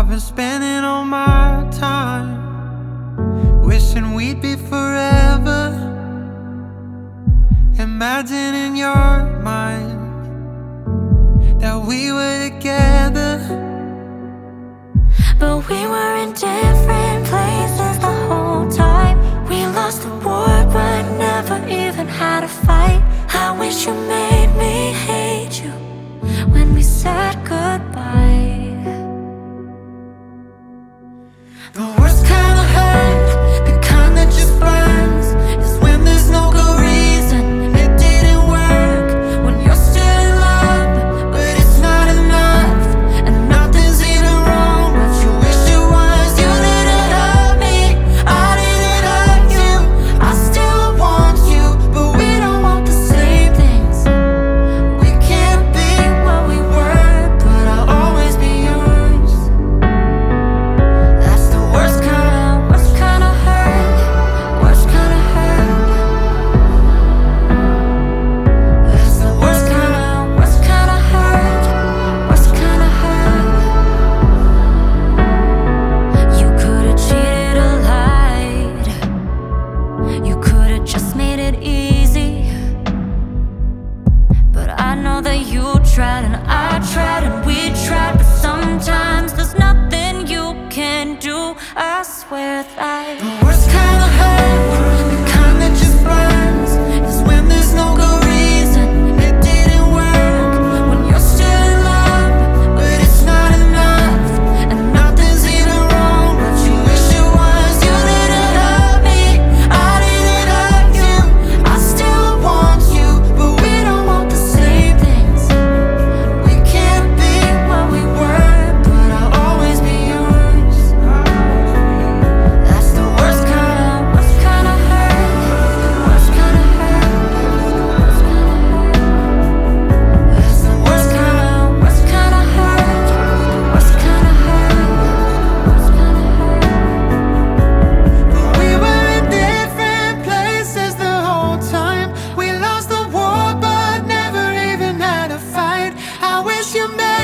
I've been spending all my time wishing we'd be forever, imagining your mind that we were together. But we were in different places the whole time. We lost the war but never even had a fight. I wish you made me hate you when we said goodbye. The worst kind of hurt, the kind that just burns, is when there's no good reason it didn't work. When you're still in love, but it's not enough, and nothing's even wrong, but you wish it was. You didn't hurt me, I didn't hurt you. I still want you, but we don't want the same things. We can't be what we were, but I'll always be yours. That's the worst kind of hurt, worst kind of hurt. That's the worst kind of hurt, worst kind of hurt. You could've cheated or lied. You could've just made it easy. But I know that you tried and I tried and we tried. But sometimes there's nothing you can do. I swear that the worst kind of hurt, the kind that just burns, is when there's no good reason it didn't work. When you're still in love, but it's not enough, and nothing's even wrong, but you wish it was. You didn't hurt me, I didn't hurt you. I still want you, but we don't want the same things. We can't be what we were, but I'll always be yours. That's the worst kind of hurt, worst kind of hurt, worst kind of hurt. That's the worst kind of hurt, worst kind of hurt, worst kind of hurt. But we were in different places the whole time. We lost the war but never even had a fight. I wish you made